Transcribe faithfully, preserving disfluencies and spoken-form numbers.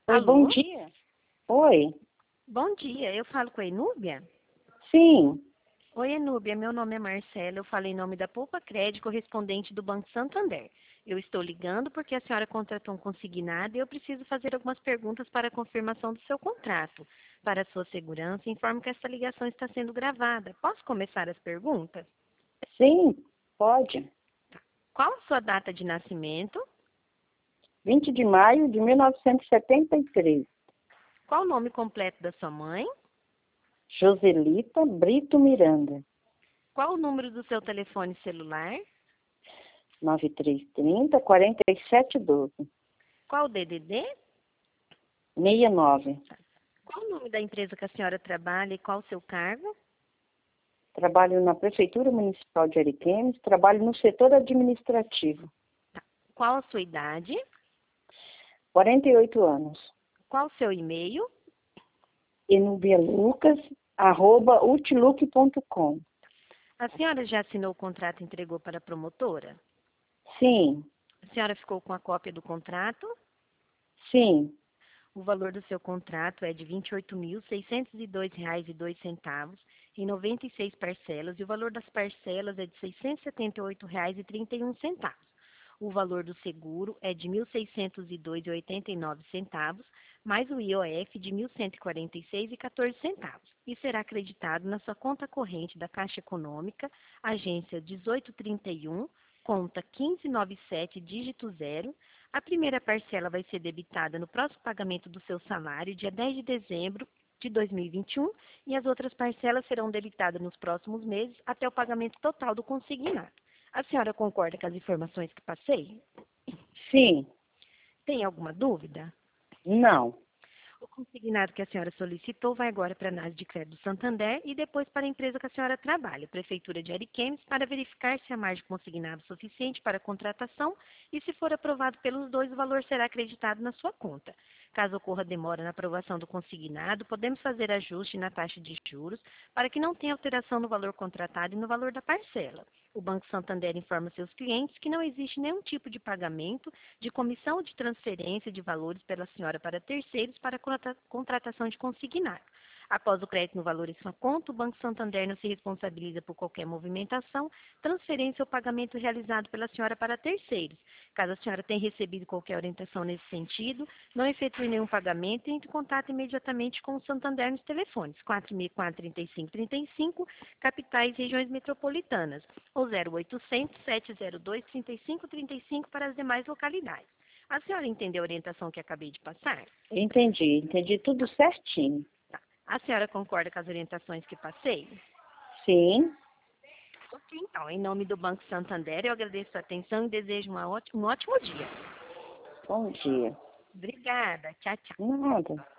Oi, bom Alô? dia. Oi, Bom dia, eu falo com a Enúbia? sim, Oi, Enúbia, meu nome é Marcela, eu falo em nome da Poupa Crédito, correspondente do Banco Santander. Eu estou ligando porque a senhora contratou um consignado e eu preciso fazer algumas perguntas para a confirmação do seu contrato. Para a sua segurança, informo que esta ligação está sendo gravada. Posso começar as perguntas? sim, pode. Qual a sua data de nascimento? vinte de maio de mil novecentos e setenta e três. Qual o nome completo da sua mãe? Joselita Brito Miranda. Qual o número do seu telefone celular? nove três três zero, quatro sete um dois. Qual o D D D? sessenta e nove. Qual o nome da empresa que a senhora trabalha e qual o seu cargo? Trabalho na Prefeitura Municipal de Ariquemes, trabalho no setor administrativo. Qual a sua idade? quarenta e oito anos. Qual o seu e-mail? enubialucas, arroba outlook ponto com. A senhora já assinou o contrato e entregou para a promotora? Sim, A senhora ficou com a cópia do contrato? sim, O valor do seu contrato é de vinte e oito mil, seiscentos e dois reais e dois centavos em noventa e seis parcelas e o valor das parcelas é de seiscentos e setenta e oito reais e trinta e um centavos. O valor do seguro é de mil seiscentos e dois reais e oitenta e nove centavos, mais o I O F de mil cento e quarenta e seis reais e quatorze centavos, e será acreditado na sua conta corrente da Caixa Econômica, agência dezoito trinta e um, conta quinze noventa e sete, dígito zero. A primeira parcela vai ser debitada no próximo pagamento do seu salário, dia dez de dezembro de dois mil e vinte e um, e as outras parcelas serão debitadas nos próximos meses até o pagamento total do consignado. A senhora concorda com as informações que passei? sim, Tem alguma dúvida? não. O consignado que a senhora solicitou vai agora para a análise de crédito do Santander e depois para a empresa que a senhora trabalha, Prefeitura de Ariquemes, para verificar se a margem consignada é suficiente para a contratação e, se for aprovado pelos dois, o valor será acreditado na sua conta. Caso ocorra demora na aprovação do consignado, podemos fazer ajuste na taxa de juros para que não tenha alteração no valor contratado e no valor da parcela. O Banco Santander informa seus clientes que não existe nenhum tipo de pagamento de comissão de transferência de valores pela senhora para terceiros para contratação de consignado. Após o crédito no valor em sua conta, o Banco Santander não se responsabiliza por qualquer movimentação, transferência ou pagamento realizado pela senhora para terceiros. Caso a senhora tenha recebido qualquer orientação nesse sentido, não efetue nenhum pagamento e entre em contato imediatamente com o Santander nos telefones quatro seis quatro, três cinco três cinco, capitais e regiões metropolitanas, ou zero oitocentos, sete zero dois, trinta e cinco trinta e cinco para as demais localidades. A senhora entendeu a orientação que acabei de passar? Entendi, entendi tudo certinho. Tá. A senhora concorda com as orientações que passei? Sim, Ok, então, em nome do Banco Santander, eu agradeço a atenção e desejo uma ótima, um ótimo dia. bom dia. Obrigada. Tchau, tchau. Nada.